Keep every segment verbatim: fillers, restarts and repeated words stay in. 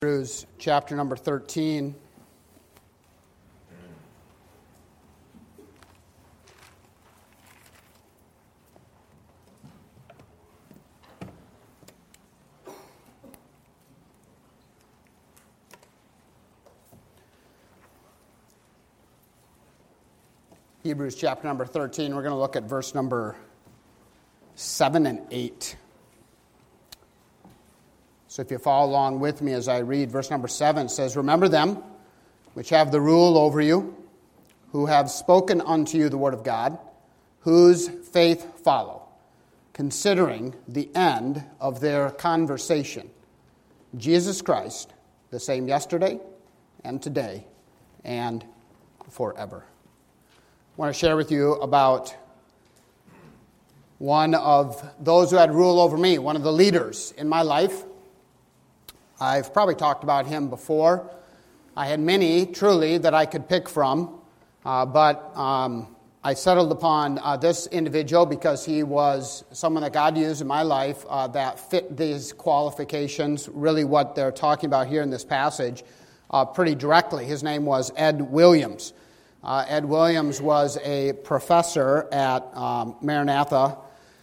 Hebrews chapter number thirteen. Hebrews chapter number thirteen, we're going to look at verse number seven and eight. So if you follow along with me as I read, verse number seven says, "Remember them which have the rule over you, who have spoken unto you the word of God, whose faith follow, considering the end of their conversation. Jesus Christ, the same yesterday and today and forever." I want to share with you about one of those who had rule over me, one of the leaders in my life. I've probably talked about him before. I had many, truly, that I could pick from, uh, but um, I settled upon uh, this individual because he was someone that God used in my life uh, that fit these qualifications, really what they're talking about here in this passage, uh, pretty directly. His name was Ed Williams. Uh, Ed Williams was a professor at um, Maranatha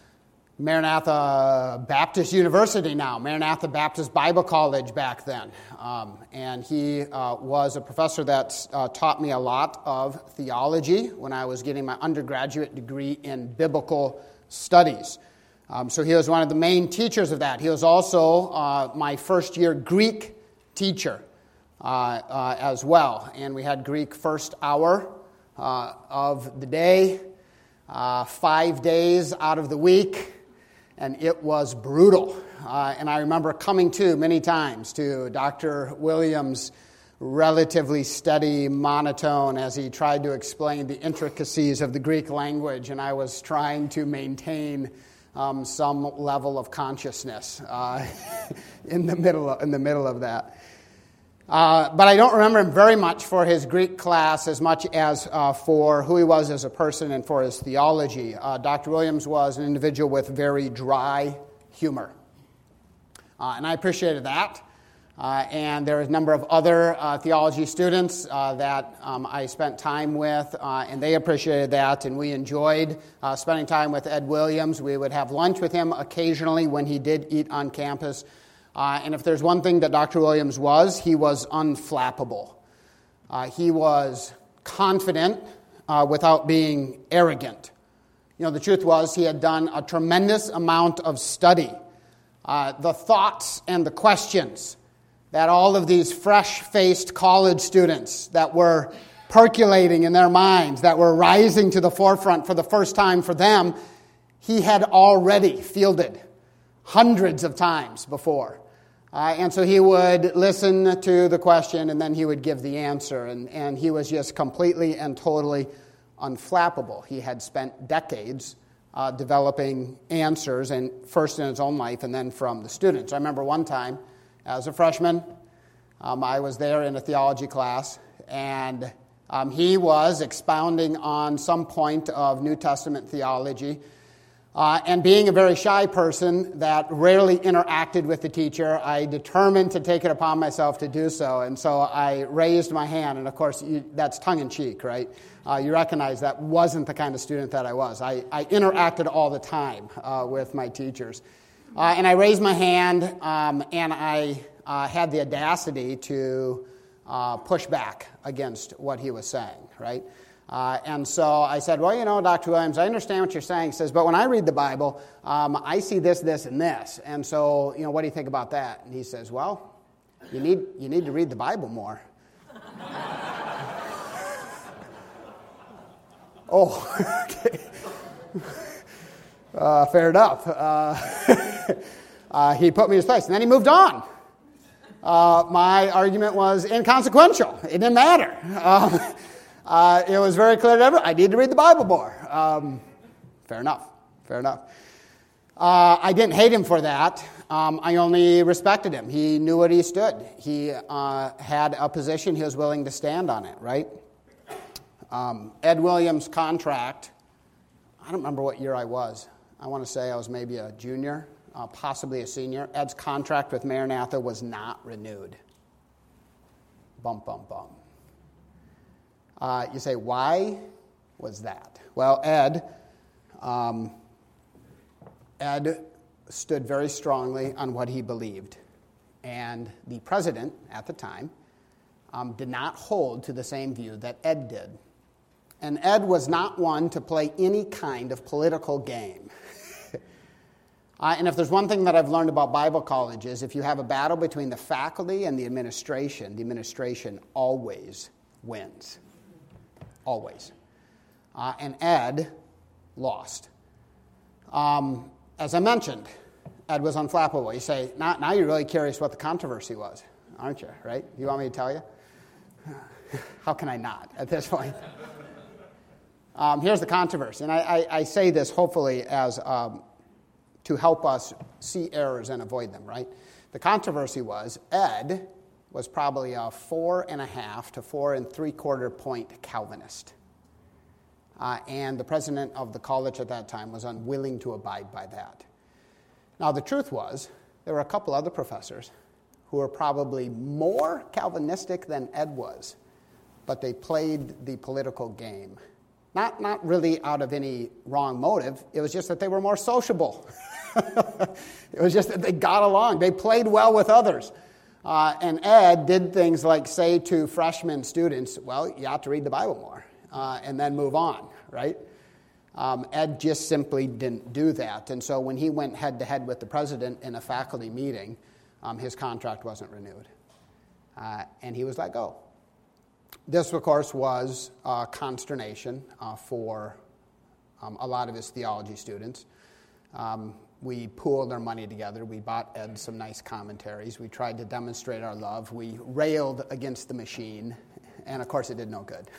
Maranatha Baptist University now, Maranatha Baptist Bible College back then. Um, and he uh, was a professor that uh, taught me a lot of theology when I was getting my undergraduate degree in biblical studies. Um, so he was one of the main teachers of that. He was also uh, my first year Greek teacher uh, uh, as well. And we had Greek first hour uh, of the day, uh, five days out of the week. And it was brutal. Uh, and I remember coming to many times to Doctor Williams' relatively steady monotone as he tried to explain the intricacies of the Greek language. And I was trying to maintain um, some level of consciousness uh, in the middle of, in the middle of that. Uh, but I don't remember him very much for his Greek class as much as uh, for who he was as a person and for his theology. Uh, Doctor Williams was an individual with very dry humor. Uh, and I appreciated that. Uh, and there are a number of other uh, theology students uh, that um, I spent time with, uh, and they appreciated that, and we enjoyed uh, spending time with Ed Williams. We would have lunch with him occasionally when he did eat on campus. Uh, and if there's one thing that Doctor Williams was, he was unflappable. Uh, he was confident uh, without being arrogant. You know, the truth was he had done a tremendous amount of study. Uh, the thoughts and the questions that all of these fresh-faced college students that were percolating in their minds, that were rising to the forefront for the first time for them, he had already fielded hundreds of times before. Uh, and so he would listen to the question and then he would give the answer. And, and he was just completely and totally unflappable. He had spent decades uh, developing answers, and first in his own life and then from the students. I remember one time as a freshman, um, I was there in a theology class, and um, he was expounding on some point of New Testament theology. Uh, and being a very shy person that rarely interacted with the teacher, I determined to take it upon myself to do so. And so I raised my hand. And of course, you, that's tongue-in-cheek, right? Uh, you recognize that wasn't the kind of student that I was. I, I interacted all the time uh, with my teachers. Uh, and I raised my hand, um, and I uh, had the audacity to uh, push back against what he was saying, right? Uh, and so I said, well, you know, Doctor Williams, I understand what you're saying. He says, but when I read the Bible, um, I see this, this, and this. And so, you know, what do you think about that? And he says, well, you need you need to read the Bible more. Oh, okay. Uh, fair enough. Uh, uh, he put me in his place, and then he moved on. Uh, my argument was inconsequential. It didn't matter. Um, Uh, it was very clear to everyone, I need to read the Bible more. Um, fair enough. Fair enough. Uh, I didn't hate him for that. Um, I only respected him. He knew what he stood. He uh, had a position. He was willing to stand on it, right? Um, Ed Williams' contract, I don't remember what year I was. I want to say I was maybe a junior, uh, possibly a senior. Ed's contract with Maranatha was not renewed. Bum, bum, bum. Uh, you say, why was that? Well, Ed, um, Ed stood very strongly on what he believed. And the president at the time um, did not hold to the same view that Ed did. And Ed was not one to play any kind of political game. uh, and if there's one thing that I've learned about Bible colleges, if you have a battle between the faculty and the administration, the administration always wins. Always. Uh, and Ed lost. Um, as I mentioned, Ed was unflappable. You say, now, now you're really curious what the controversy was, aren't you, right? You want me to tell you? How can I not at this point? Um, here's the controversy, and I, I, I say this hopefully as um, to help us see errors and avoid them, right? The controversy was Ed was probably a four and a half to four and three-quarter point Calvinist. Uh, and the president of the college at that time was unwilling to abide by that. Now, the truth was, there were a couple other professors who were probably more Calvinistic than Ed was, but they played the political game. Not, not really out of any wrong motive. It was just that they were more sociable. It was just that they got along. They played well with others. Uh, and Ed did things like say to freshman students, well, you ought to read the Bible more, uh, and then move on, right? Um, Ed just simply didn't do that. And so when he went head-to-head with the president in a faculty meeting, um, his contract wasn't renewed. Uh, and he was let go. This, of course, was uh, consternation uh, for um, a lot of his theology students. Um, we pooled our money together. We bought Ed some nice commentaries. We tried to demonstrate our love. We railed against the machine. And, of course, it did no good.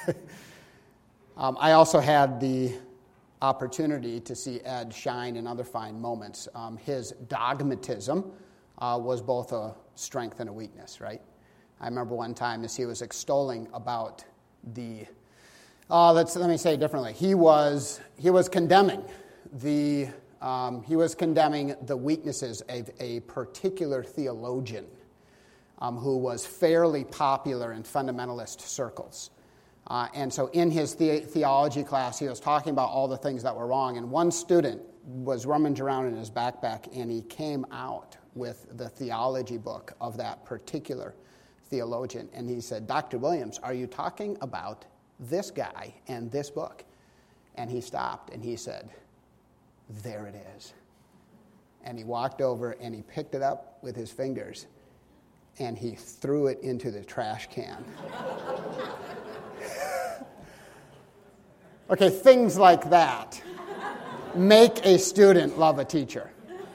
um, I also had the opportunity to see Ed shine in other fine moments. Um, his dogmatism uh, was both a strength and a weakness, right? I remember one time as he was extolling about the, uh, let's let me say it differently. He was he was condemning the um, he was condemning the weaknesses of a particular theologian um, who was fairly popular in fundamentalist circles. Uh, and so in his the- theology class, he was talking about all the things that were wrong. And one student was rummaging around in his backpack, and he came out with the theology book of that particular theologian. And he said, Doctor Williams, are you talking about this guy and this book? And he stopped, and he said, there it is. And he walked over, and he picked it up with his fingers, and he threw it into the trash can. Okay, things like that make a student love a teacher.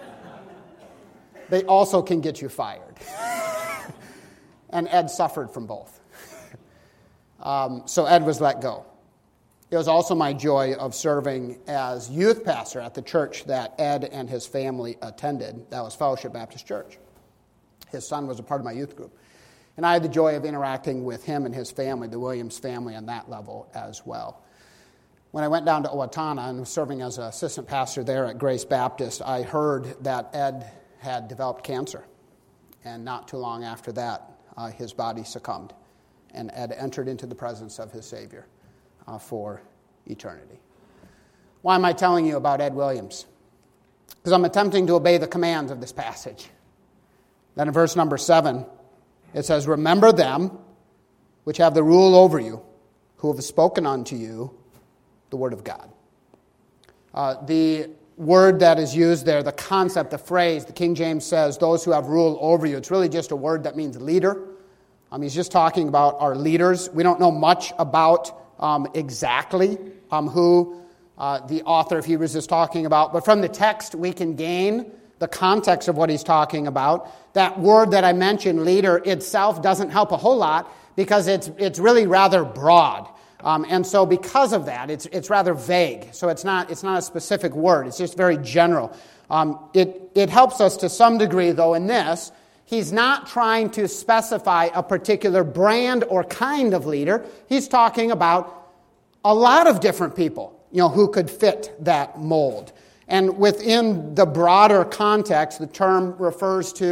They also can get you fired. And Ed suffered from both. um, so Ed was let go. It was also my joy of serving as youth pastor at the church that Ed and his family attended. That was Fellowship Baptist Church. His son was a part of my youth group. And I had the joy of interacting with him and his family, the Williams family, on that level as well. When I went down to Owatonna and was serving as an assistant pastor there at Grace Baptist, I heard that Ed had developed cancer. And not too long after that, uh, his body succumbed. And Ed entered into the presence of his Savior uh, for eternity. Why am I telling you about Ed Williams? Because I'm attempting to obey the commands of this passage. Then in verse number seven, it says, remember them which have the rule over you, who have spoken unto you the word of God. Uh, the word that is used there, the concept, the phrase, the King James says, those who have rule over you. It's really just a word that means leader. Um, he's just talking about our leaders. We don't know much about um, exactly um, who uh, the author of Hebrews is talking about, but from the text we can gain the context of what he's talking about. That word that I mentioned, leader, itself doesn't help a whole lot because it's it's really rather broad. Um, and so because of that, it's it's rather vague. So it's not it's not a specific word. It's just very general. Um, it, it helps us to some degree, though, in this. He's not trying to specify a particular brand or kind of leader. He's talking about a lot of different people, you know, who could fit that mold. And within the broader context, the term refers to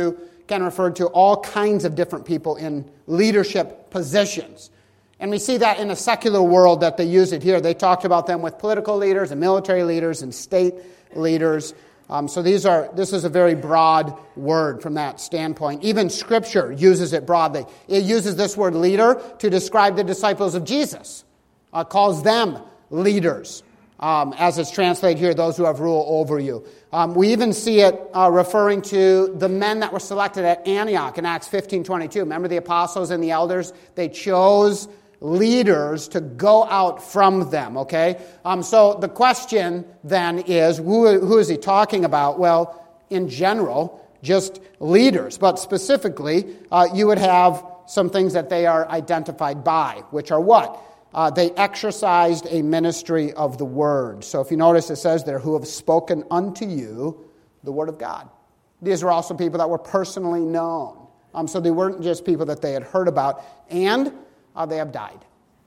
can refer to all kinds of different people in leadership positions. And we see that in a secular world that they use it here. They talked about them with political leaders and military leaders and state leaders. Um, so these are this is a very broad word from that standpoint. Even Scripture uses it broadly. It uses this word leader to describe the disciples of Jesus. Uh, calls them leaders, um, as it's translated here, those who have rule over you. Um, we even see it uh, referring to the men that were selected at Antioch in Acts fifteen twenty-two. Remember the apostles and the elders? They chose leaders to go out from them, okay? Um, so the question then is, who, who is he talking about? Well, in general, just leaders. But specifically, uh, you would have some things that they are identified by, which are what? Uh, they exercised a ministry of the word. So if you notice, it says there, who have spoken unto you the word of God. These were also people that were personally known. Um, so they weren't just people that they had heard about. And Uh, they have died.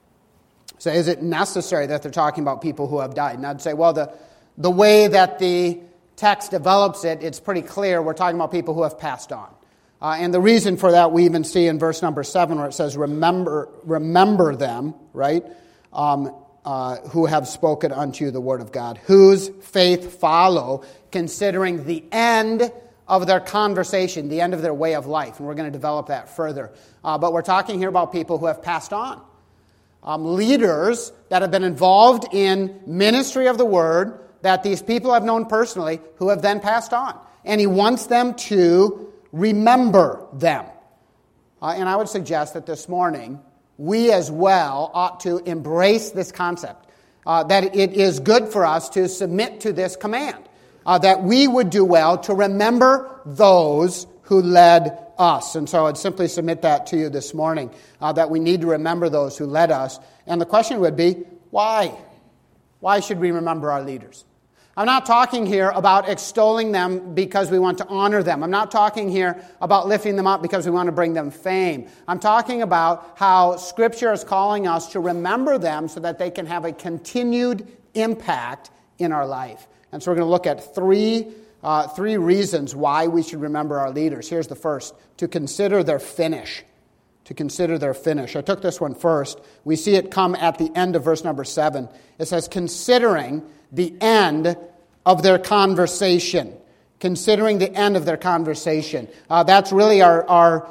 So is it necessary that they're talking about people who have died? And I'd say, well, the, the way that the text develops it, it's pretty clear we're talking about people who have passed on. Uh, and the reason for that we even see in verse number seven where it says, remember remember them, right, um, uh, who have spoken unto you the word of God, whose faith follow, considering the end of their conversation, the end of their way of life. And we're going to develop that further. Uh, but we're talking here about people who have passed on. Um, leaders that have been involved in ministry of the word that these people have known personally who have then passed on. And he wants them to remember them. Uh, and I would suggest that this morning, we as well ought to embrace this concept. Uh, that it is good for us to submit to this command. Uh, that we would do well to remember those who led us. And so I'd simply submit that to you this morning, uh, that we need to remember those who led us. And the question would be, why? Why should we remember our leaders? I'm not talking here about extolling them because we want to honor them. I'm not talking here about lifting them up because we want to bring them fame. I'm talking about how Scripture is calling us to remember them so that they can have a continued impact in our life. And so we're going to look at three, uh, three reasons why we should remember our leaders. Here's the first, to consider their finish. To consider their finish. I took this one first. We see it come at the end of verse number seven. It says, considering the end of their conversation. Considering the end of their conversation. Uh, that's really our, our,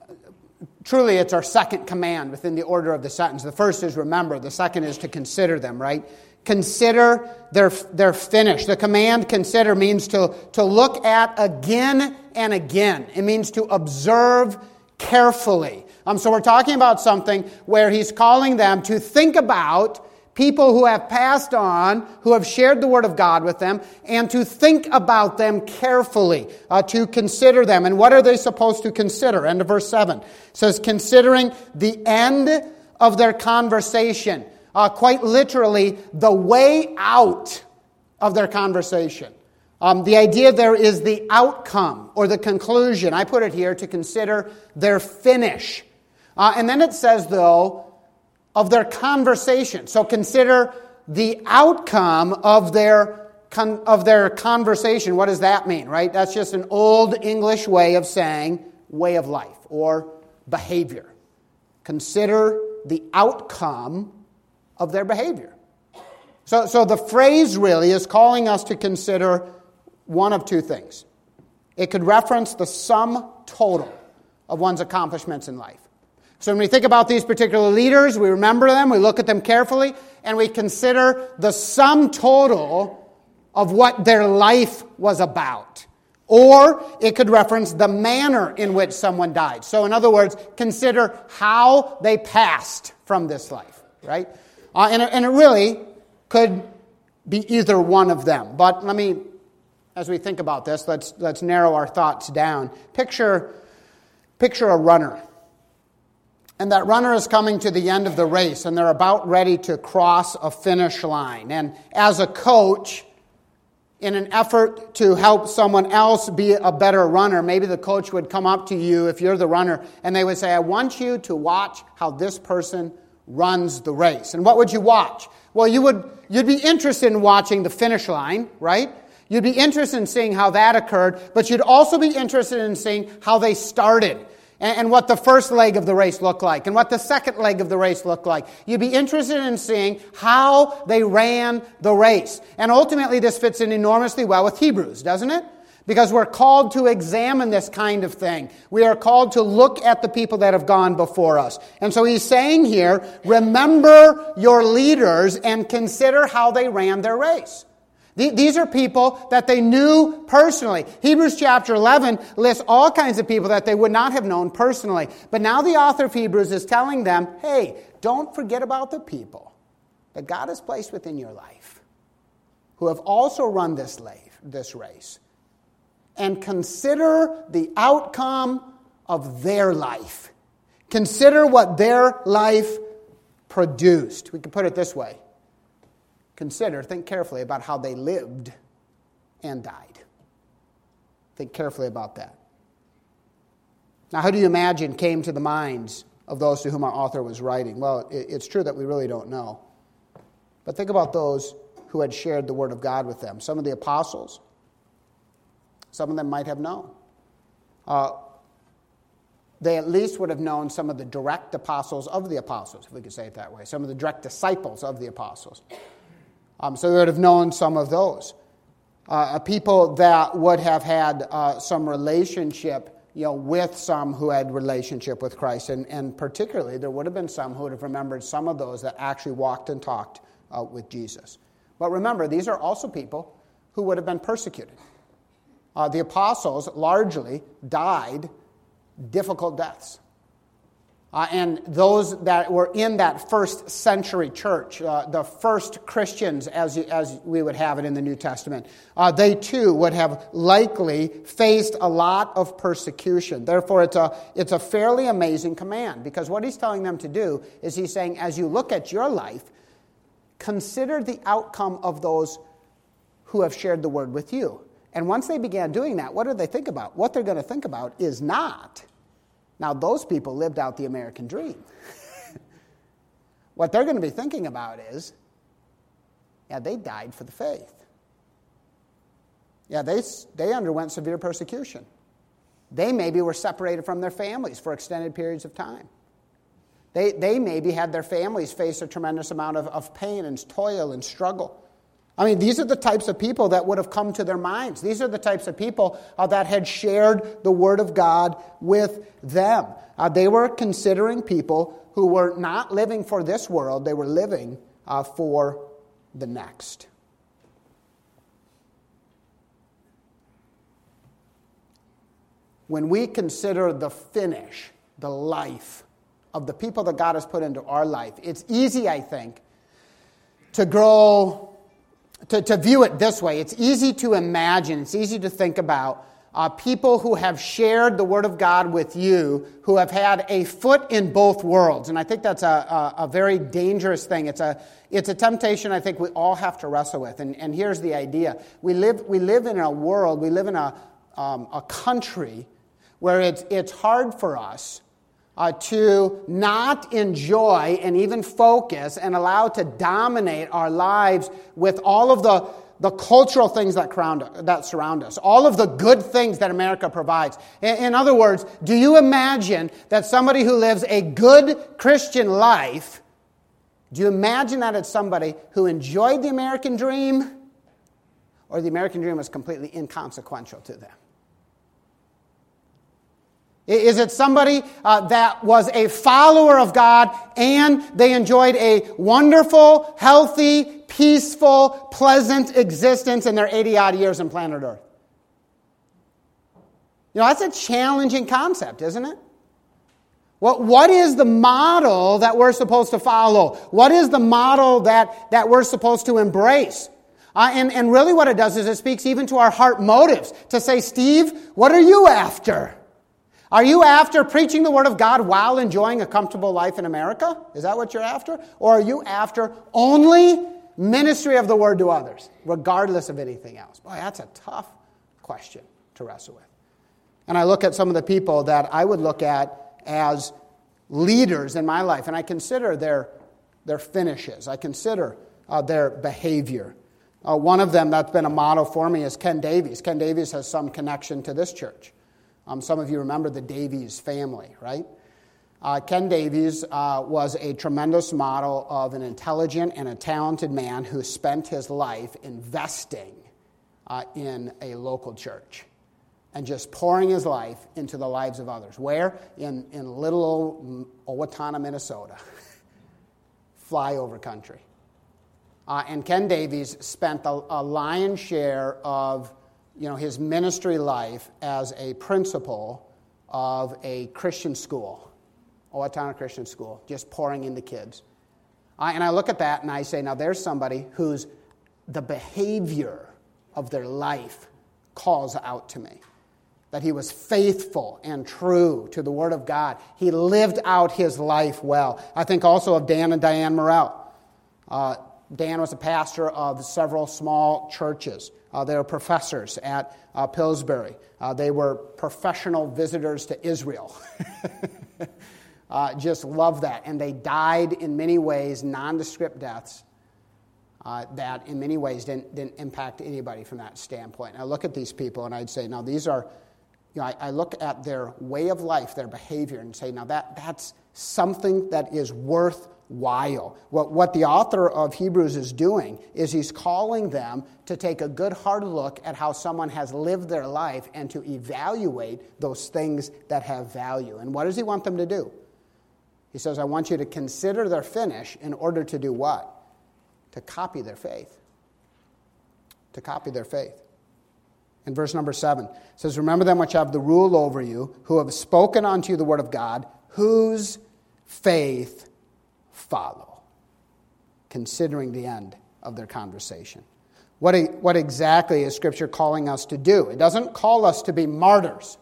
truly it's our second command within the order of the sentence. The first is remember. The second is to consider them, right? Consider their, their finish. The command consider means to, to look at again and again. It means to observe carefully. Um, so we're talking about something where he's calling them to think about people who have passed on, who have shared the word of God with them, and to think about them carefully, uh, to consider them. And what are they supposed to consider? End of verse seven. It says, considering the end of their conversation. Uh, quite literally, the way out of their conversation. Um, the idea there is the outcome or the conclusion. I put it here to consider their finish. Uh, and then it says, though, of their conversation. So consider the outcome of their con- of their conversation. What does that mean, right? That's just an old English way of saying way of life or behavior. Consider the outcome of their behavior. So, so the phrase really is calling us to consider one of two things. It could reference the sum total of one's accomplishments in life. So when we think about these particular leaders, we remember them, we look at them carefully, and we consider the sum total of what their life was about. Or it could reference the manner in which someone died. So in other words, consider how they passed from this life, right? Uh, and, and it really could be either one of them. But let me, as we think about this, let's let's narrow our thoughts down. Picture, picture a runner. And that runner is coming to the end of the race, and they're about ready to cross a finish line. And as a coach, in an effort to help someone else be a better runner, maybe the coach would come up to you, if you're the runner, and they would say, I want you to watch how this person runs the race. And what would you watch? Well, you would, you'd be interested in watching the finish line, right? You'd be interested in seeing how that occurred, but you'd also be interested in seeing how they started and, and what the first leg of the race looked like and what the second leg of the race looked like. You'd be interested in seeing how they ran the race. And ultimately, this fits in enormously well with Hebrews, doesn't it? Because we're called to examine this kind of thing. We are called to look at the people that have gone before us. And so he's saying here, remember your leaders and consider how they ran their race. These are people that they knew personally. Hebrews chapter eleven lists all kinds of people that they would not have known personally. But now the author of Hebrews is telling them, hey, don't forget about the people that God has placed within your life who have also run this this race. And consider the outcome of their life. Consider what their life produced. We can put it this way. Consider, think carefully about how they lived and died. Think carefully about that. Now, how do you imagine came to the minds of those to whom our author was writing? Well, it's true that we really don't know. But think about those who had shared the Word of God with them. Some of the apostles, some of them might have known. Uh, they at least would have known some of the direct apostles of the apostles, if we could say it that way. Some of the direct disciples of the apostles. Um, so they would have known some of those. Uh, people that would have had uh, some relationship, you know, with some who had relationship with Christ. And, and particularly, there would have been some who would have remembered some of those that actually walked and talked uh, with Jesus. But remember, these are also people who would have been persecuted. Uh, the apostles largely died difficult deaths. Uh, and those that were in that first century church, uh, the first Christians as, you, as we would have it in the New Testament, uh, they too would have likely faced a lot of persecution. Therefore, it's a, it's a fairly amazing command, because what he's telling them to do is he's saying, as you look at your life, consider the outcome of those who have shared the word with you. And once they began doing that, what do they think about? What they're going to think about is not, now those people lived out the American dream. What they're going to be thinking about is, yeah, they died for the faith. Yeah, they, they underwent severe persecution. They maybe were separated from their families for extended periods of time. They, they maybe had their families face a tremendous amount of, of pain and toil and struggle. I mean, these are the types of people that would have come to their minds. These are the types of people uh, that had shared the Word of God with them. Uh, they were considering people who were not living for this world. They were living uh, for the next. When we consider the finish, the life of the people that God has put into our life, it's easy, I think, to grow... To, to view it this way. It's easy to imagine, it's easy to think about uh, people who have shared the Word of God with you, who have had a foot in both worlds. And I think that's a, a, a very dangerous thing. It's a, it's a temptation I think we all have to wrestle with. And, and here's the idea. We live, we live in a world, we live in a, um, a country where it's, it's hard for us Uh, to not enjoy and even focus and allow to dominate our lives with all of the, the cultural things that, crown, that surround us, all of the good things that America provides. In, in other words, do you imagine that somebody who lives a good Christian life, do you imagine that it's somebody who enjoyed the American dream, or the American dream was completely inconsequential to them? Is it somebody uh, that was a follower of God and they enjoyed a wonderful, healthy, peaceful, pleasant existence in their eighty-odd years on planet Earth? You know, that's a challenging concept, isn't it? What, what is the model that we're supposed to follow? What is the model that, that we're supposed to embrace? Uh, and, and really what it does is it speaks even to our heart motives. To say, Steve, what are you after? Are you after preaching the Word of God while enjoying a comfortable life in America? Is that what you're after? Or are you after only ministry of the Word to others, regardless of anything else? Boy, that's a tough question to wrestle with. And I look at some of the people that I would look at as leaders in my life, and I consider their, their finishes. I consider uh, their behavior. Uh, one of them that's been a model for me is Ken Davies. Ken Davies has some connection to this church. Um, some of you remember the Davies family, right? Uh, Ken Davies uh, was a tremendous model of an intelligent and a talented man who spent his life investing uh, in a local church and just pouring his life into the lives of others. Where? In, in little old Owatonna, Minnesota. Flyover country. Uh, and Ken Davies spent a, a lion's share of you know, his ministry life as a principal of a Christian school, Owatonna Christian School, just pouring into kids. Uh, and I look at that and I say, now there's somebody whose the behavior of their life calls out to me. That he was faithful and true to the Word of God. He lived out his life well. I think also of Dan and Diane Morrell. Uh, Dan was a pastor of several small churches. Uh, they were professors at uh, Pillsbury. Uh, they were professional visitors to Israel. uh, just love that. And they died in many ways, nondescript deaths uh, that in many ways didn't, didn't impact anybody from that standpoint. And I look at these people and I'd say, now these are, you know, I, I look at their way of life, their behavior, and say, now that that's something that is worth while. What, what the author of Hebrews is doing is he's calling them to take a good hard look at how someone has lived their life and to evaluate those things that have value. And what does he want them to do? He says, I want you to consider their finish in order to do what? To copy their faith. To copy their faith. In verse number seven, it says, remember them which have the rule over you, who have spoken unto you the word of God, whose faith follow, considering the end of their conversation. What, what exactly is Scripture calling us to do? It doesn't call us to be martyrs.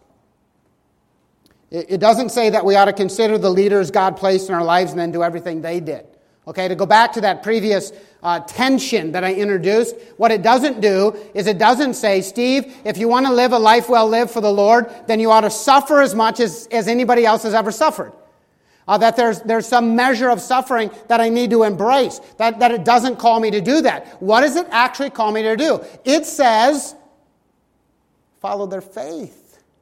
It, it doesn't say that we ought to consider the leaders God placed in our lives and then do everything they did. Okay, to go back to that previous uh, tension that I introduced, what it doesn't do is it doesn't say, Steve, if you want to live a life well lived for the Lord, then you ought to suffer as much as, as anybody else has ever suffered. Uh, that there's there's some measure of suffering that I need to embrace. That, that it doesn't call me to do that. What does it actually call me to do? It says, follow their faith.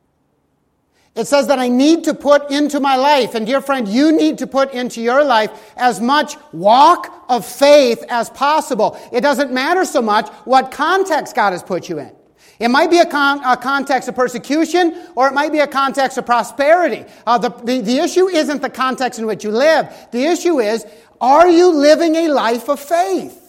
It says that I need to put into my life, and dear friend, you need to put into your life as much walk of faith as possible. It doesn't matter so much what context God has put you in. It might be a, con- a context of persecution, or it might be a context of prosperity. Uh, the, the, the issue isn't the context in which you live. The issue is, are you living a life of faith?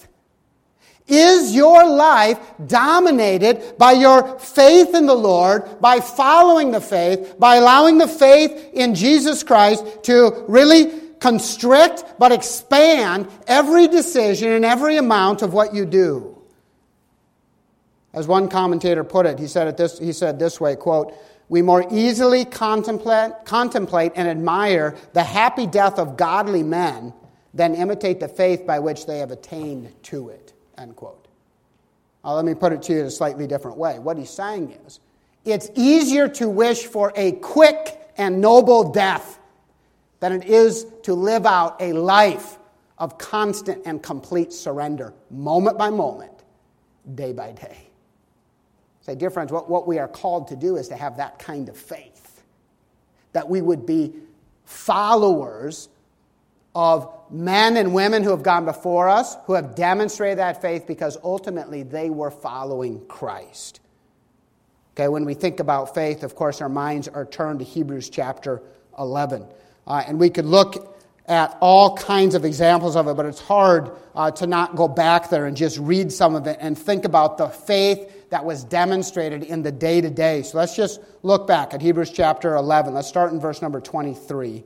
Is your life dominated by your faith in the Lord, by following the faith, by allowing the faith in Jesus Christ to really constrict but expand every decision and every amount of what you do? As one commentator put it, he said it this, he said this way, quote, we more easily contemplate, contemplate and admire the happy death of godly men than imitate the faith by which they have attained to it, end quote. Now, let me put it to you in a slightly different way. What he's saying is, it's easier to wish for a quick and noble death than it is to live out a life of constant and complete surrender, moment by moment, day by day. Say, dear friends, what, what we are called to do is to have that kind of faith. That we would be followers of men and women who have gone before us, who have demonstrated that faith because ultimately they were following Christ. Okay, when we think about faith, of course, our minds are turned to Hebrews chapter eleven. Uh, and we could look at all kinds of examples of it, but it's hard uh, to not go back there and just read some of it and think about the faith that was demonstrated in the day-to-day. So let's just look back at Hebrews chapter eleven. Let's start in verse number twenty-three.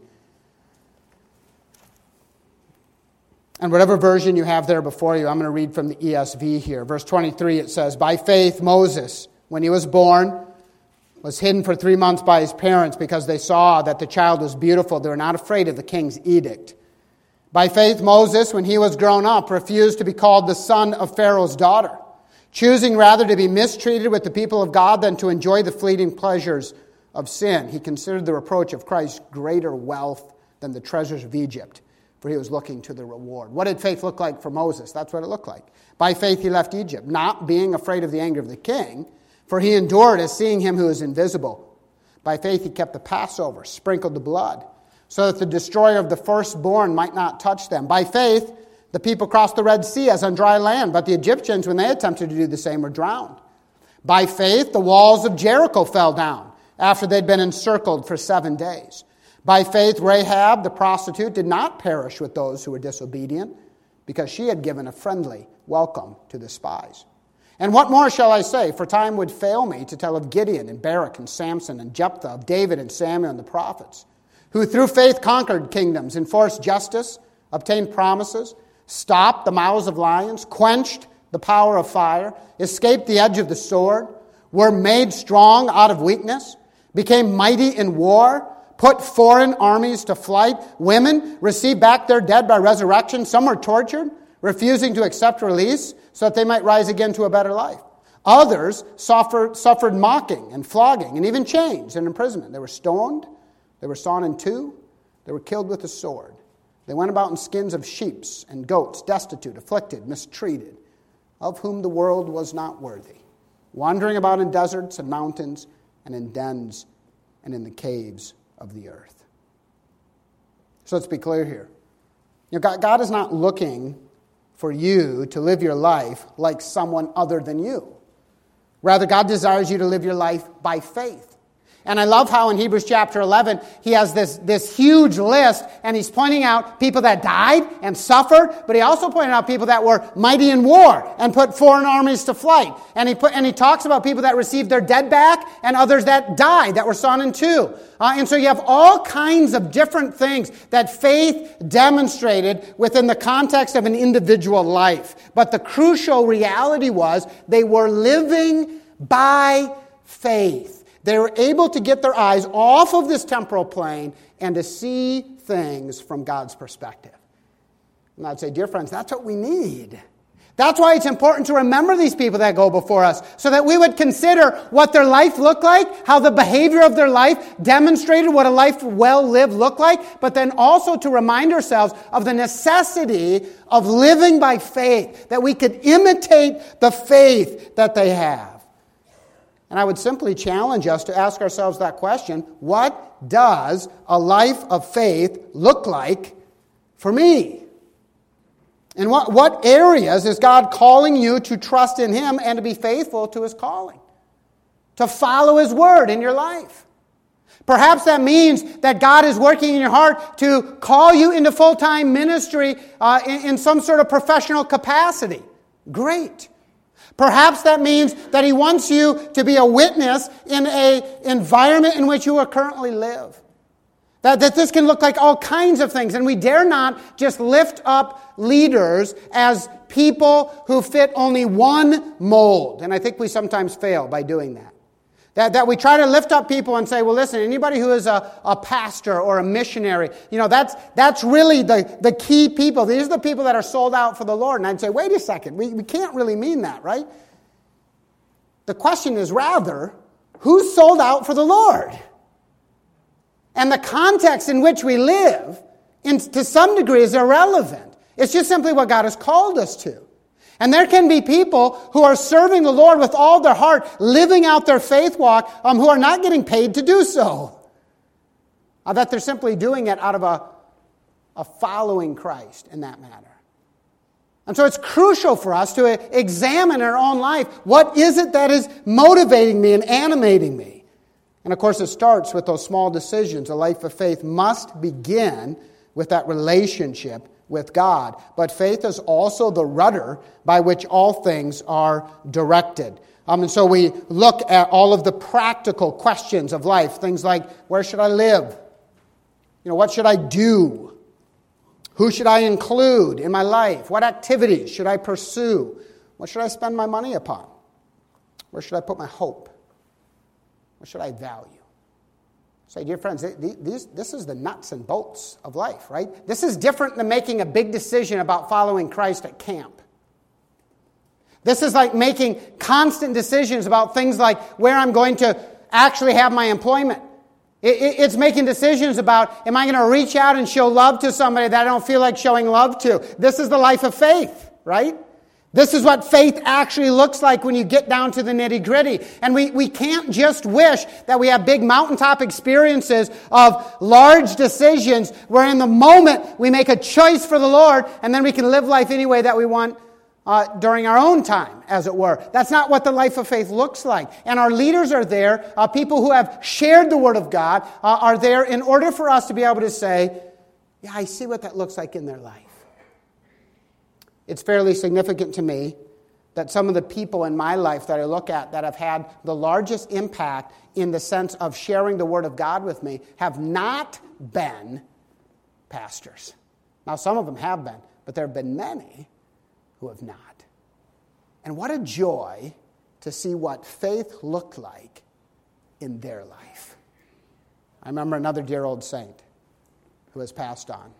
And whatever version you have there before you, I'm going to read from the E S V here. Verse twenty-three, it says, by faith Moses, when he was born, was hidden for three months by his parents because they saw that the child was beautiful. They were not afraid of the king's edict. By faith Moses, when he was grown up, refused to be called the son of Pharaoh's daughter, choosing rather to be mistreated with the people of God than to enjoy the fleeting pleasures of sin. He considered the reproach of Christ greater wealth than the treasures of Egypt, for he was looking to the reward. What did faith look like for Moses? That's what it looked like. By faith he left Egypt, not being afraid of the anger of the king, for he endured as seeing him who is invisible. By faith he kept the Passover, sprinkled the blood, so that the destroyer of the firstborn might not touch them. By faith the people crossed the Red Sea as on dry land, but the Egyptians, when they attempted to do the same, were drowned. By faith the walls of Jericho fell down after they'd been encircled for seven days. By faith Rahab the prostitute did not perish with those who were disobedient, because she had given a friendly welcome to the spies. And what more shall I say? For time would fail me to tell of Gideon and Barak and Samson and Jephthah, of David and Samuel and the prophets, who through faith conquered kingdoms, enforced justice, obtained promises, stopped the mouths of lions, quenched the power of fire, escaped the edge of the sword, were made strong out of weakness, became mighty in war, put foreign armies to flight. Women received back their dead by resurrection. Some were tortured, refusing to accept release so that they might rise again to a better life. Others suffered, suffered mocking and flogging and even chains and imprisonment. They were stoned. They were sawn in two. They were killed with the sword. They went about in skins of sheep and goats, destitute, afflicted, mistreated, of whom the world was not worthy, wandering about in deserts and mountains and in dens and in the caves of the earth. So let's be clear here. You know, God, God is not looking for you to live your life like someone other than you. Rather, God desires you to live your life by faith. And I love how in Hebrews chapter eleven, he has this, this huge list, and he's pointing out people that died and suffered, but he also pointed out people that were mighty in war and put foreign armies to flight. And he put, and he talks about people that received their dead back and others that died, that were sawn in two. Uh, and so you have all kinds of different things that faith demonstrated within the context of an individual life. But the crucial reality was they were living by faith. They were able to get their eyes off of this temporal plane and to see things from God's perspective. And I'd say, dear friends, that's what we need. That's why it's important to remember these people that go before us, so that we would consider what their life looked like, how the behavior of their life demonstrated what a life well lived looked like, but then also to remind ourselves of the necessity of living by faith, that we could imitate the faith that they have. And I would simply challenge us to ask ourselves that question: what does a life of faith look like for me? And what, what areas is God calling you to trust in Him and to be faithful to His calling? To follow His word in your life. Perhaps that means that God is working in your heart to call you into full-time ministry uh, in, in some sort of professional capacity. Great. Perhaps that means that He wants you to be a witness in an environment in which you are currently live. That, that this can look like all kinds of things. And we dare not just lift up leaders as people who fit only one mold. And I think we sometimes fail by doing that. That, that we try to lift up people and say, well, listen, anybody who is a, a pastor or a missionary, you know, that's that's really the, the key people. These are the people that are sold out for the Lord. And I'd say, wait a second, we, we can't really mean that, right? The question is rather, who's sold out for the Lord? And the context in which we live, in, to some degree, is irrelevant. It's just simply what God has called us to. And there can be people who are serving the Lord with all their heart, living out their faith walk, um, who are not getting paid to do so. I bet they're simply doing it out of a, a following Christ in that matter. And so it's crucial for us to examine our own life. What is it that is motivating me and animating me? And of course, it starts with those small decisions. A life of faith must begin with that relationship with God. But faith is also the rudder by which all things are directed. Um, and so we look at all of the practical questions of life. Things like, where should I live? You know, what should I do? Who should I include in my life? What activities should I pursue? What should I spend my money upon? Where should I put my hope? What should I value? Say, dear friends, these, this is the nuts and bolts of life, right? This is different than making a big decision about following Christ at camp. This is like making constant decisions about things like where I'm going to actually have my employment, It, it, it's making decisions about, am I going to reach out and show love to somebody that I don't feel like showing love to? This is the life of faith, right? This is what faith actually looks like when you get down to the nitty-gritty. And we, we can't just wish that we have big mountaintop experiences of large decisions where in the moment we make a choice for the Lord and then we can live life any way that we want uh, during our own time, as it were. That's not what the life of faith looks like. And our leaders are there, uh, people who have shared the Word of God uh, are there in order for us to be able to say, yeah, I see what that looks like in their life. It's fairly significant to me that some of the people in my life that I look at that have had the largest impact in the sense of sharing the Word of God with me have not been pastors. Now, some of them have been, but there have been many who have not. And what a joy to see what faith looked like in their life. I remember another dear old saint who has passed on.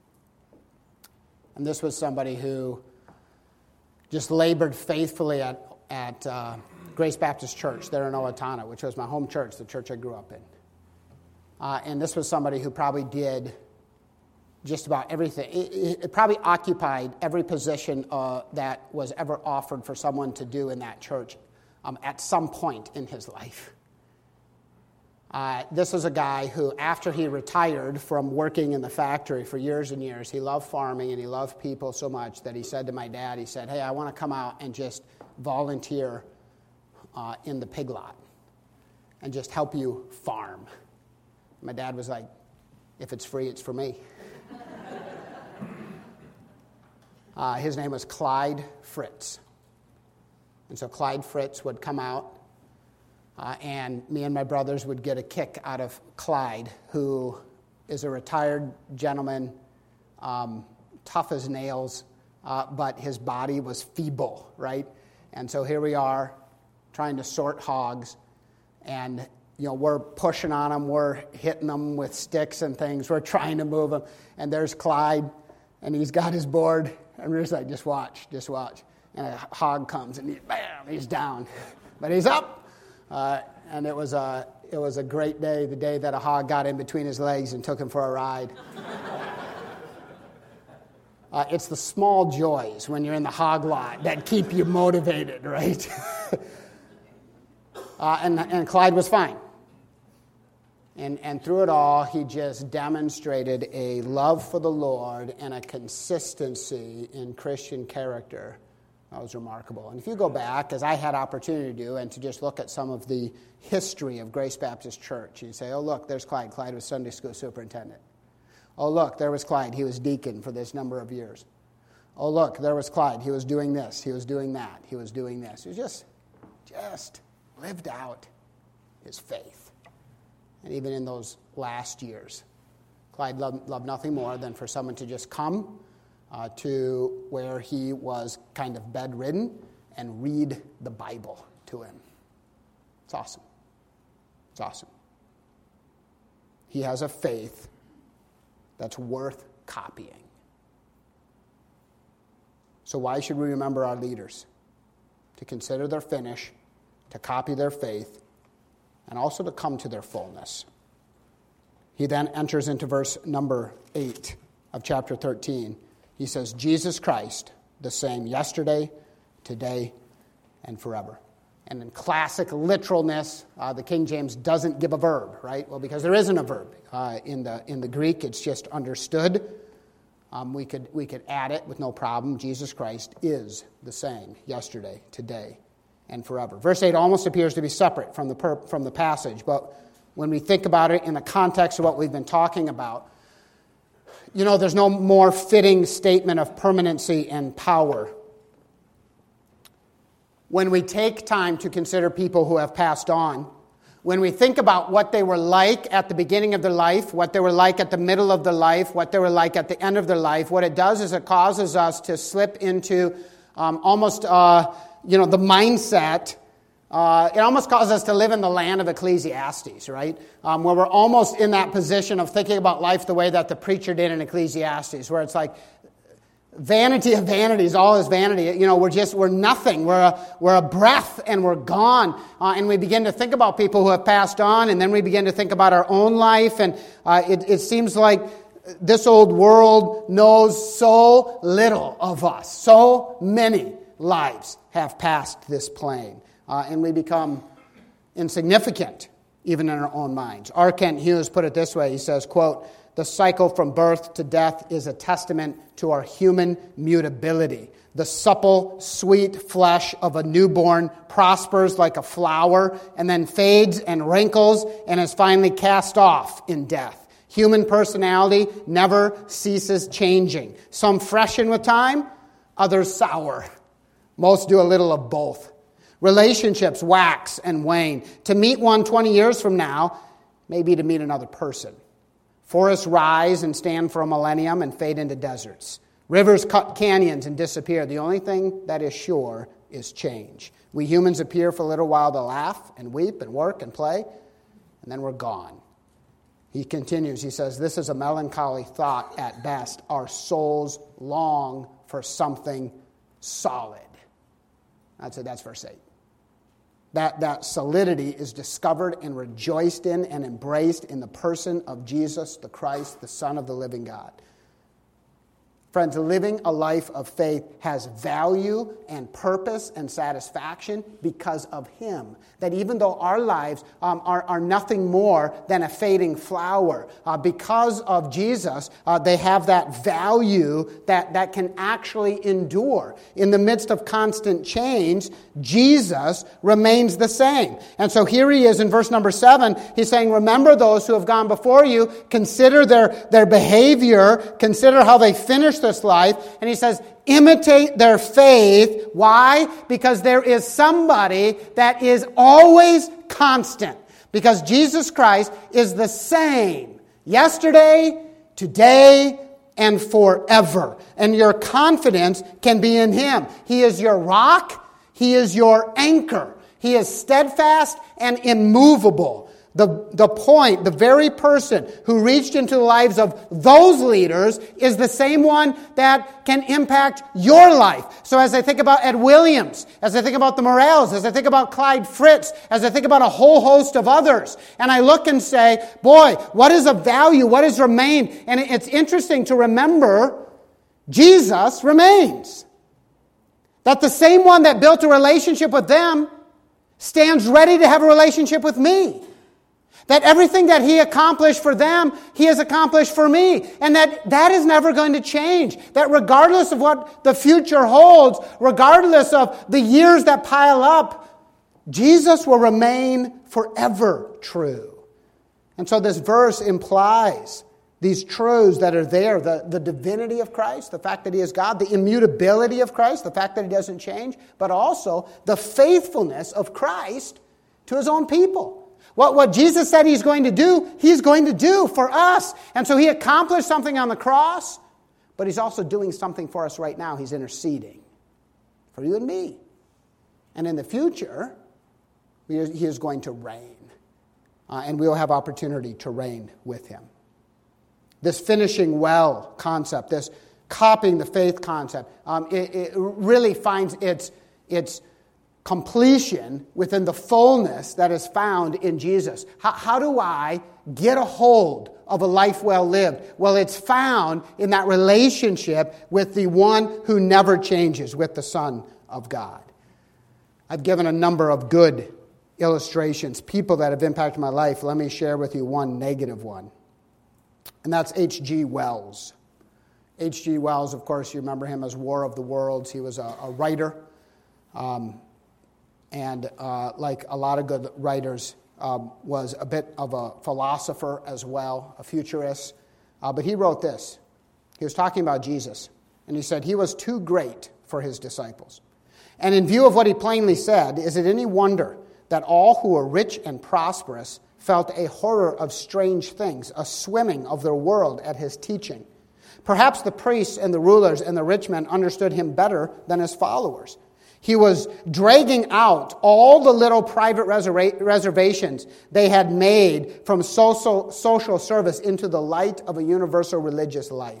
And this was somebody who just labored faithfully at, at uh, Grace Baptist Church there in Owatonna, which was my home church, the church I grew up in. Uh, and this was somebody who probably did just about everything. It, it probably occupied every position uh, that was ever offered for someone to do in that church um, at some point in his life. Uh, this was a guy who, after he retired from working in the factory for years and years, he loved farming and he loved people so much that he said to my dad, he said, hey, I want to come out and just volunteer uh, in the pig lot and just help you farm. My dad was like, if it's free, it's for me. uh, his name was Clyde Fritz. And so Clyde Fritz would come out Uh, and me and my brothers would get a kick out of Clyde, who is a retired gentleman, um, tough as nails, uh, but his body was feeble, right? And so here we are trying to sort hogs, and you know we're pushing on them, we're hitting them with sticks and things, we're trying to move them, and there's Clyde, and he's got his board, and we're just like, just watch, just watch. And a hog comes, and he, bam, he's down, but he's up. Uh, and it was a it was a great day, the day that a hog got in between his legs and took him for a ride. uh, it's the small joys when you're in the hog lot that keep you motivated, right? uh, and and Clyde was fine. And and through it all, he just demonstrated a love for the Lord and a consistency in Christian character. That was remarkable. And if you go back, as I had opportunity to do, and to just look at some of the history of Grace Baptist Church, you say, oh, look, there's Clyde. Clyde was Sunday school superintendent. Oh, look, there was Clyde. He was deacon for this number of years. Oh, look, there was Clyde. He was doing this. He was doing that. He was doing this. He was just, just lived out his faith. And even in those last years, Clyde loved, loved nothing more than for someone to just come Uh, to where he was kind of bedridden and read the Bible to him. It's awesome. It's awesome. He has a faith that's worth copying. So why should we remember our leaders? To consider their finish, to copy their faith, and also to come to their fullness. He then enters into verse number eight of chapter thirteen. He says, Jesus Christ, the same yesterday, today, and forever. And in classic literalness, uh, the King James doesn't give a verb, right? Well, because there isn't a verb. Uh, in the in the Greek, it's just understood. Um, we could we could add it with no problem. Jesus Christ is the same yesterday, today, and forever. Verse eight almost appears to be separate from the per, from the passage, but when we think about it in the context of what we've been talking about, you know, there's no more fitting statement of permanency and power. When we take time to consider people who have passed on, when we think about what they were like at the beginning of their life, what they were like at the middle of their life, what they were like at the end of their life, what it does is it causes us to slip into um, almost, uh, you know, the mindset. Uh, it almost causes us to live in the land of Ecclesiastes, right? Um, where we're almost in that position of thinking about life the way that the preacher did in Ecclesiastes, where it's like, Vanity of vanities, all is vanity. You know, we're just, we're nothing. We're a, we're a breath and we're gone. Uh, and we begin to think about people who have passed on, and then we begin to think about our own life. And uh, it, it seems like this old world knows so little of us. So many lives have passed this plane. Uh, and we become insignificant, even in our own minds. R. Kent Hughes put it this way. He says, quote, "The cycle from birth to death is a testament to our human mutability. The supple, sweet flesh of a newborn prospers like a flower and then fades and wrinkles and is finally cast off in death. Human personality never ceases changing. Some freshen with time, others sour. Most do a little of both. Relationships wax and wane. To meet one twenty years from now may be to meet another person. Forests rise and stand for a millennium and fade into deserts. Rivers cut canyons and disappear. The only thing that is sure is change. We humans appear for a little while to laugh and weep and work and play, and then we're gone." He continues, he says, "This is a melancholy thought at best. Our souls long for something solid." That's it, that's verse eight. That, that solidity is discovered and rejoiced in and embraced in the person of Jesus, the Christ, the Son of the living God. Friends, living a life of faith has value and purpose and satisfaction because of Him. That even though our lives um, are, are nothing more than a fading flower, uh, because of Jesus, uh, they have that value that, that can actually endure. In the midst of constant change, Jesus remains the same. And so here he is in verse number seven. He's saying, remember those who have gone before you. Consider their, their behavior. Consider how they finished this life. And he says, imitate their faith. Why? Because there is somebody that is always constant. Because Jesus Christ is the same yesterday, today, and forever. And your confidence can be in Him. He is your rock. He is your anchor. He is steadfast and immovable. The, the point, the very person who reached into the lives of those leaders is the same one that can impact your life. So as I think about Ed Williams, as I think about the Morales, as I think about Clyde Fritz, as I think about a whole host of others, and I look and say, boy, what is of value? What has remained? And it's interesting to remember Jesus remains. That the same one that built a relationship with them stands ready to have a relationship with me. That everything that He accomplished for them, He has accomplished for me. And that that is never going to change. That regardless of what the future holds, regardless of the years that pile up, Jesus will remain forever true. And so this verse implies these truths that are there, the, the divinity of Christ, the fact that He is God, the immutability of Christ, the fact that He doesn't change, but also the faithfulness of Christ to His own people. What, what Jesus said He's going to do, He's going to do for us. And so He accomplished something on the cross, but He's also doing something for us right now. He's interceding for you and me. And in the future, He is going to reign. Uh, and we will have opportunity to reign with Him. This finishing well concept, this copying the faith concept, um, it, it really finds its its completion within the fullness that is found in Jesus. How, how do I get a hold of a life well lived? Well, it's found in that relationship with the one who never changes, with the Son of God. I've given a number of good illustrations, people that have impacted my life. Let me share with you one negative one. And that's H G Wells. H G Wells, of course, you remember him as War of the Worlds. He was a, a writer. Um, And uh, like a lot of good writers, um, was a bit of a philosopher as well, a futurist. Uh, but he wrote this. He was talking about Jesus. And he said, He was too great for His disciples. And in view of what He plainly said, is it any wonder that all who were rich and prosperous felt a horror of strange things, a swimming of their world at His teaching? Perhaps the priests and the rulers and the rich men understood Him better than His followers. He was dragging out all the little private reserva- reservations they had made from social, social service into the light of a universal religious life.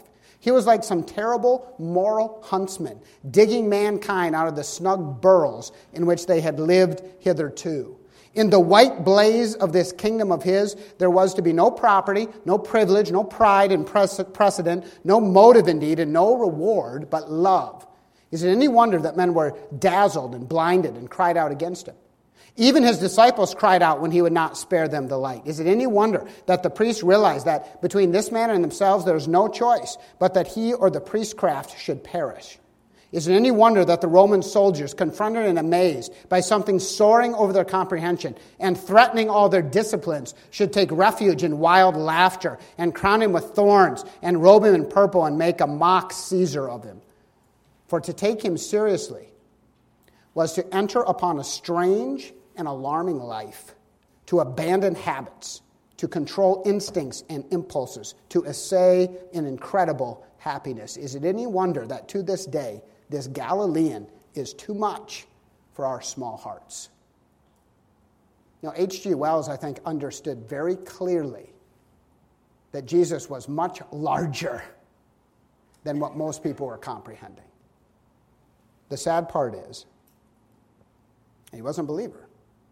He was like some terrible moral huntsman, digging mankind out of the snug burrows in which they had lived hitherto. In the white blaze of this kingdom of his, there was to be no property, no privilege, no pride and precedent, no motive indeed, and no reward, but love. Is it any wonder that men were dazzled and blinded and cried out against him? Even his disciples cried out when he would not spare them the light. Is it any wonder that the priests realized that between this man and themselves there is no choice, but that he or the priestcraft should perish? Is it any wonder that the Roman soldiers, confronted and amazed by something soaring over their comprehension and threatening all their disciplines, should take refuge in wild laughter and crown him with thorns and robe him in purple and make a mock Caesar of him? For to take him seriously was to enter upon a strange and alarming life, to abandon habits, to control instincts and impulses, to essay an incredible happiness. Is it any wonder that to this day, this Galilean is too much for our small hearts? Now, H G Wells, I think, understood very clearly that Jesus was much larger than what most people were comprehending. The sad part is, he wasn't a believer.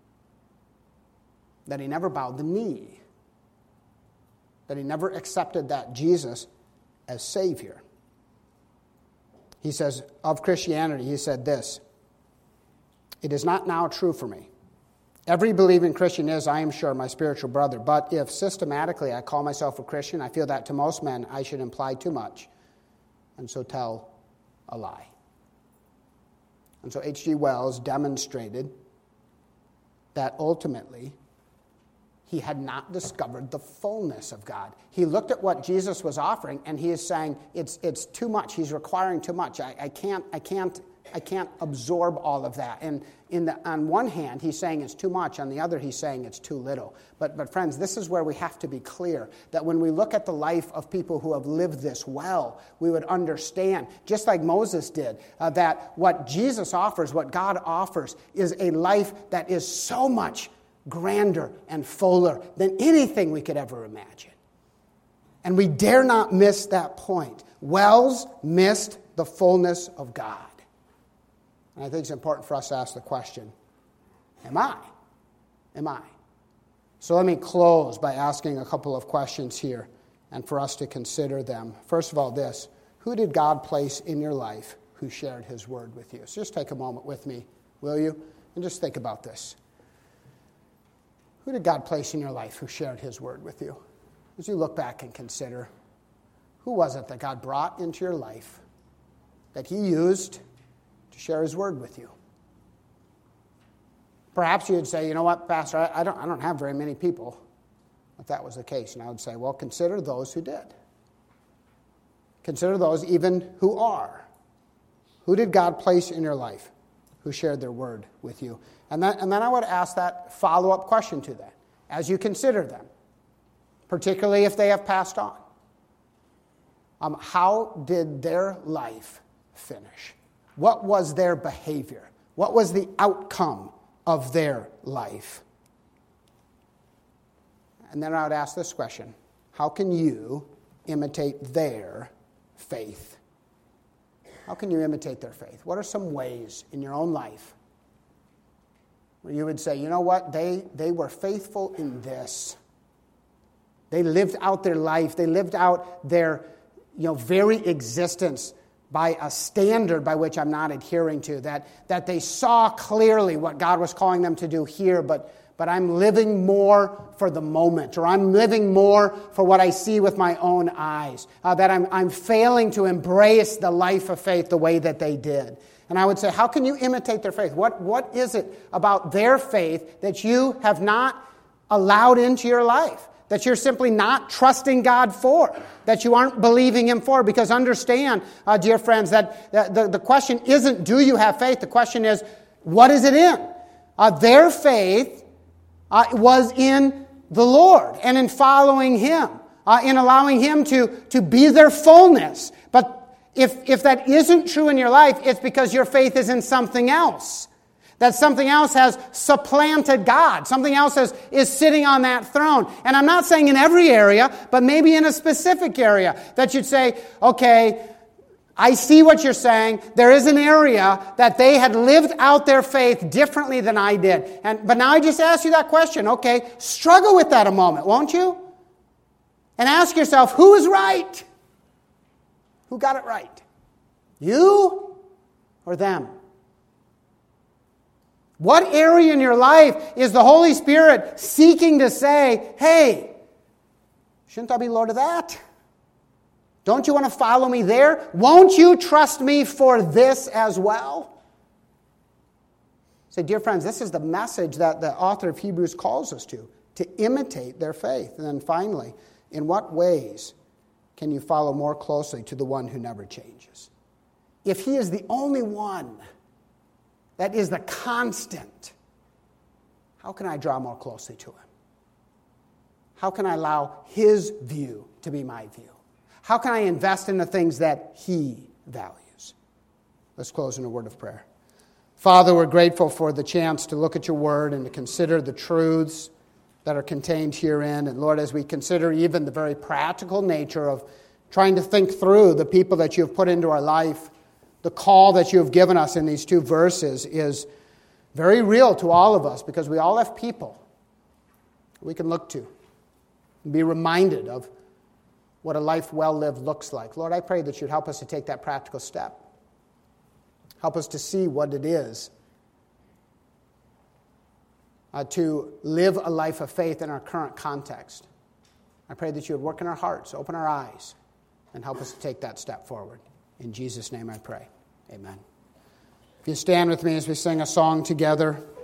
That he never bowed the knee. That he never accepted that Jesus as Savior. He says, of Christianity, he said this, "It is not now true for me. Every believing Christian is, I am sure, my spiritual brother. But if systematically I call myself a Christian, I feel that to most men I should imply too much, and so tell a lie." And so H G Wells demonstrated that ultimately he had not discovered the fullness of God. He looked at what Jesus was offering, and he is saying, it's it's too much. He's requiring too much. I, I can't I can't I can't absorb all of that. And in the on one hand, he's saying it's too much. On the other, he's saying it's too little. But but friends, this is where we have to be clear that when we look at the life of people who have lived this well, we would understand, just like Moses did, uh, that what Jesus offers, what God offers, is a life that is so much grander and fuller than anything we could ever imagine. And we dare not miss that point. Wells missed the fullness of God. And I think it's important for us to ask the question, am I? Am I? So let me close by asking a couple of questions here and for us to consider them. First of all, this: who did God place in your life who shared his word with you? So just take a moment with me, will you? And just think about this. Who did God place in your life who shared his word with you? As you look back and consider, who was it that God brought into your life that he used to share his word with you? Perhaps you'd say, you know what, Pastor, I, I, don't, I don't have very many people. If that was the case, and I would say, well, consider those who did. Consider those even who are. Who did God place in your life who shared their word with you? And then, and then I would ask that follow-up question to that as you consider them, particularly if they have passed on. Um, how did their life finish? What was their behavior? What was the outcome of their life? And then I would ask this question: how can you imitate their faith? How can you imitate their faith? What are some ways in your own life where you would say, you know what, they, they were faithful in this. They lived out their life. They lived out their you know, very existence by a standard by which I'm not adhering to, that, that they saw clearly what God was calling them to do here, but, but I'm living more for the moment, or I'm living more for what I see with my own eyes, uh, that I'm, I'm failing to embrace the life of faith the way that they did. And I would say, how can you imitate their faith? What, what is it about their faith that you have not allowed into your life? That you're simply not trusting God for, that you aren't believing him for? Because understand, uh, dear friends, that the, the question isn't, do you have faith? The question is, what is it in? Uh, their faith uh, was in the Lord and in following him, uh, in allowing him to, to be their fullness. But if, if that isn't true in your life, it's because your faith is in something else. That something else has supplanted God. Something else is, is sitting on that throne. And I'm not saying in every area, but maybe in a specific area that you'd say, okay, I see what you're saying. There is an area that they had lived out their faith differently than I did. And but now I just ask you that question. Okay, struggle with that a moment, won't you? And ask yourself, who is right? Who got it right? You or them? What area in your life is the Holy Spirit seeking to say, hey, shouldn't I be Lord of that? Don't you want to follow me there? Won't you trust me for this as well? Say, dear friends, this is the message that the author of Hebrews calls us to, to imitate their faith. And then finally, in what ways can you follow more closely to the one who never changes? If he is the only one that is the constant, how can I draw more closely to him? How can I allow his view to be my view? How can I invest in the things that he values? Let's close in a word of prayer. Father, we're grateful for the chance to look at your word and to consider the truths that are contained herein. And Lord, as we consider even the very practical nature of trying to think through the people that you have put into our life, the call that you have given us in these two verses is very real to all of us because we all have people we can look to and be reminded of what a life well lived looks like. Lord, I pray that you'd help us to take that practical step. Help us to see what it is uh, to live a life of faith in our current context. I pray that you would work in our hearts, open our eyes, and help us to take that step forward. In Jesus' name I pray. Amen. If you stand with me as we sing a song together.